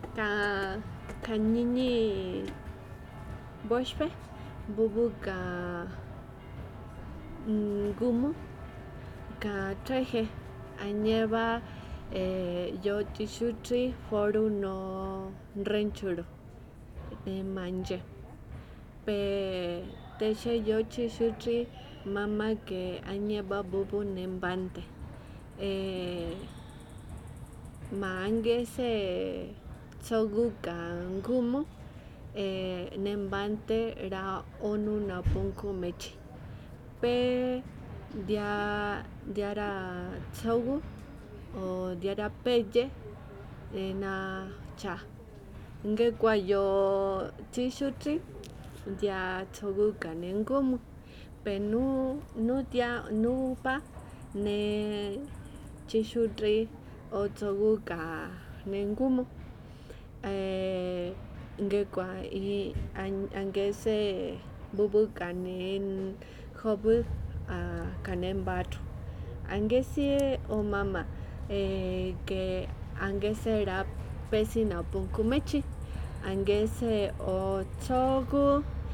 ka kanini boshpe bubu ka gumu ka treje añeva yo tishutri foru no renchuro manje pe teche yo tishutri mama que añeva bubu nembante mange se tsogu kan gumu nembante ra onu na punku mechi pe diara tsogu o diara peye na cha nge kwa yo tishutri dia tsogu kanen gumu pe nu dia nu pa ne chishutri o tsogu ka nengumu ngekwa i angese bubu kanen hobu kanen batu angesie o mama que angese ra pesina punkumechi angese o tsogu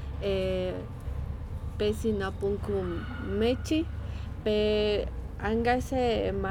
pesina punkumechi pe angase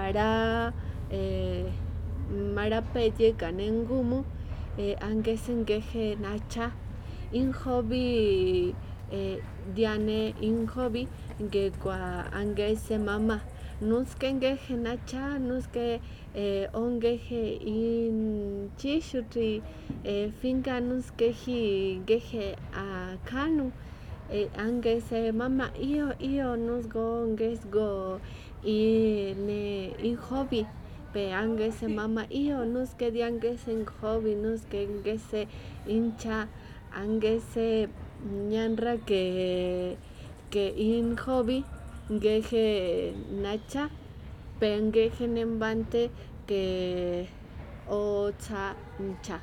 mara peye kanengumu angese ngeje nacha injobi diane injobi ngekwa angese mama nuske ngeje nacha nuske ongeje in chishutri finka nuskeji ngeje akanu angese mama iyo nusgo ngesgo ne injobi pe angese mama iyo nuske diangese injobi nuske ngese incha angese ñanra que injobi ngeje nacha pe ngeje nembante que ocha ncha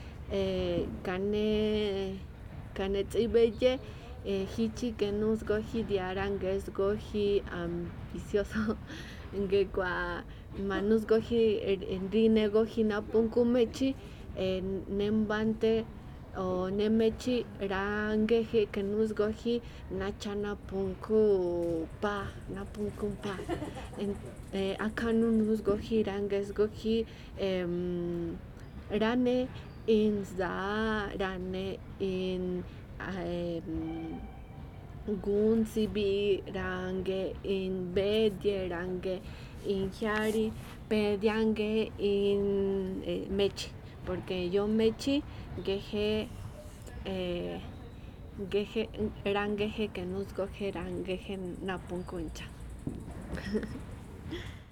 kane tsibeye hichi que nusgoji diarangesgoji ambicioso ngekwa manusgoji rinegoji na punkumechi nembante o nemechi rangeje que nusgoji nacha na punku pa akanu nusgoji rangesgoji rane inza rane in gunsibi range in bedye range in jari pediange in mechi porque yo mechi ngeje rangeje que nusgoje rangeje napunkuncha